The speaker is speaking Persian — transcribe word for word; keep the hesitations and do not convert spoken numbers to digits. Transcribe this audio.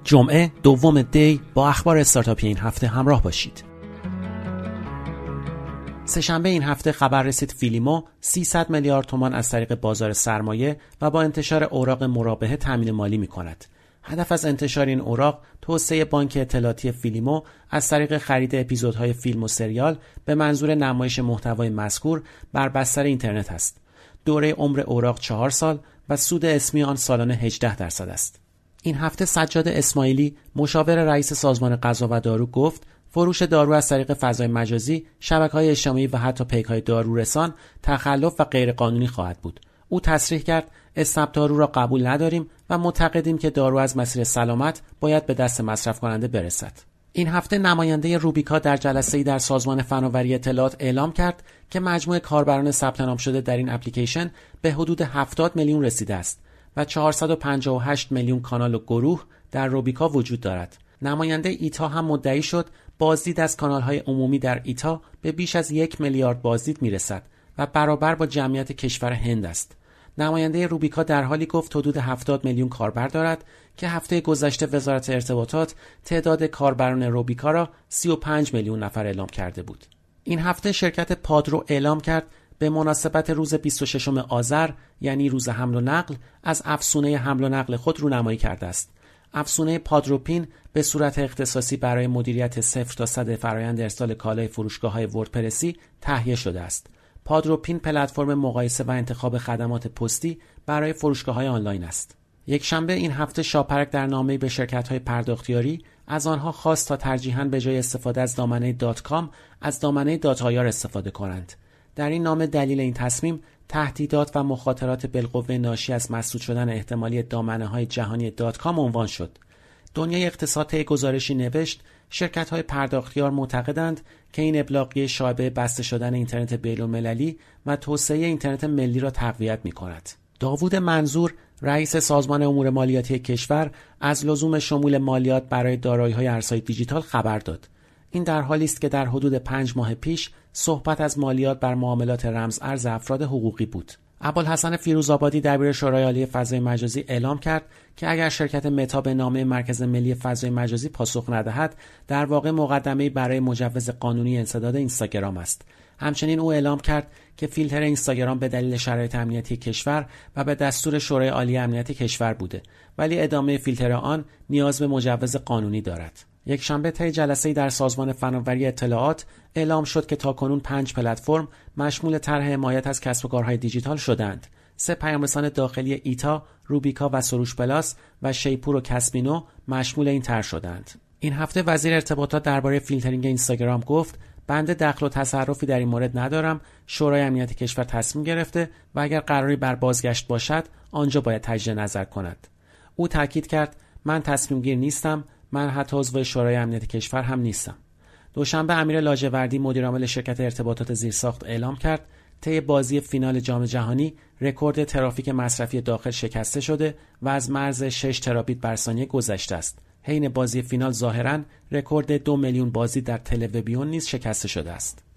جمعه دوم دی با اخبار استارتاپی این هفته همراه باشید. سه‌شنبه این هفته خبر رسید فیلیمو سیصد میلیارد تومان از طریق بازار سرمایه و با انتشار اوراق مرابحه تامین مالی می‌کند. هدف از انتشار این اوراق توسعه بانک اطلاعاتی فیلیمو از طریق خرید اپیزودهای فیلم و سریال به منظور نمایش محتوای مذکور بر بستر اینترنت است. دوره عمر اوراق چهار سال و سود اسمی آن سالانه هجده درصد است. این هفته سجاد اسماعیلی مشاور رئیس سازمان غذا و دارو گفت فروش دارو از طریق فضای مجازی، شبکه‌های اجتماعی و حتی پیک‌های دارورسان تخلف و غیرقانونی خواهد بود. او تصریح کرد اسنپ دارو را قبول نداریم و معتقدیم که دارو از مسیر سلامت باید به دست مصرف کننده برسد. این هفته نماینده روبیکا در جلسه‌ای در سازمان فناوری اطلاعات اعلام کرد که مجموع کاربران ثبت نام شده در این اپلیکیشن به حدود هفتاد میلیون رسیده است و چهارصد و پنجاه و هشت میلیون کانال و گروه در روبیکا وجود دارد. نماینده ایتا هم مدعی شد بازدید از کانال‌های عمومی در ایتا به بیش از یک میلیارد بازدید میرسد و برابر با جمعیت کشور هند است. نماینده روبیکا در حالی گفت حدود هفتاد میلیون کاربر دارد که هفته گذشته وزارت ارتباطات تعداد کاربران روبیکا را سی و پنج میلیون نفر اعلام کرده بود. این هفته شرکت پادرو اعلام کرد به مناسبت روز بیست و ششم آذر یعنی روز حمل و نقل از افزونه حمل و نقل خود رونمایی کرده است. افزونه پادروپین به صورت اختصاصی برای مدیریت صفر تا صد فرآیند ارسال کالای فروشگاه‌های وردپرسی تهیه شده است. پادروپین پلتفرم مقایسه و انتخاب خدمات پستی برای فروشگاه‌های آنلاین است. یک شنبه این هفته شاپرک در نامه‌ای به شرکت‌های پرداختیاری از آنها خواست تا ترجیحاً به جای استفاده از دامنه دات کام از دامنه دات آی آر استفاده کنند. در این نامه دلیل این تصمیم تهدیدات و مخاطرات بالقوه ناشی از مسدود شدن احتمالی دامنه‌های جهانی دات کام عنوان شد. دنیای اقتصاد طی گزارشی نوشت شرکت‌های پرداختیار معتقدند که این ابلاغیه شایبه بسته شدن اینترنت بین‌المللی و توسعه اینترنت ملی را تقویت می‌کند. داوود منظور رئیس سازمان امور مالیاتی کشور از لزوم شمول مالیات برای دارایی‌های ارزهای دیجیتال خبر داد. این در حالی است که در حدود پنج ماه پیش صحبت از مالیات بر معاملات رمز ارز افراد حقوقی بود. ابوالحسن فیروزآبادی دبیر شورای عالی فضای مجازی اعلام کرد که اگر شرکت متا به نامه مرکز ملی فضای مجازی پاسخ ندهد، در واقع مقدمه‌ای برای مجوز قانونی انسداد اینستاگرام است. همچنین او اعلام کرد که فیلتر اینستاگرام به دلیل شرایط امنیتی کشور و به دستور شورای عالی امنیت کشور بوده، ولی ادامه فیلتر آن نیاز به مجوز قانونی دارد. یک شنبه طی جلسه‌ای در سازمان فناوری اطلاعات اعلام شد که تاکنون پنج پلتفرم مشمول طرح حمایت از کسب و کارهای دیجیتال شدند. سه پیام‌رسان داخلی ایتا، روبیکا و سروش پلاس و شیپور و کسبینو مشمول این طرح شدند. این هفته وزیر ارتباطات درباره فیلترینگ اینستاگرام گفت بنده دخل و تصرفی در این مورد ندارم. شورای امنیت کشور تصمیم گرفته و اگر قراری بر بازگشت باشد آنجا باید تجدید نظر کند. او تاکید کرد من تصمیم گیر نیستم، من حتی عضو شورای امنیت کشور هم نیستم. دوشنبه امیر لاجوردی مدیرعامل شرکت ارتباطات زیرساخت اعلام کرد طی بازی فینال جام جهانی رکورد ترافیک مصرفی داخل شکسته شده و از مرز شش ترابیت بر ثانیه گذشته است. حین بازی فینال ظاهراً رکورد دو میلیون بازی در تلویزیون نیز شکسته شده است.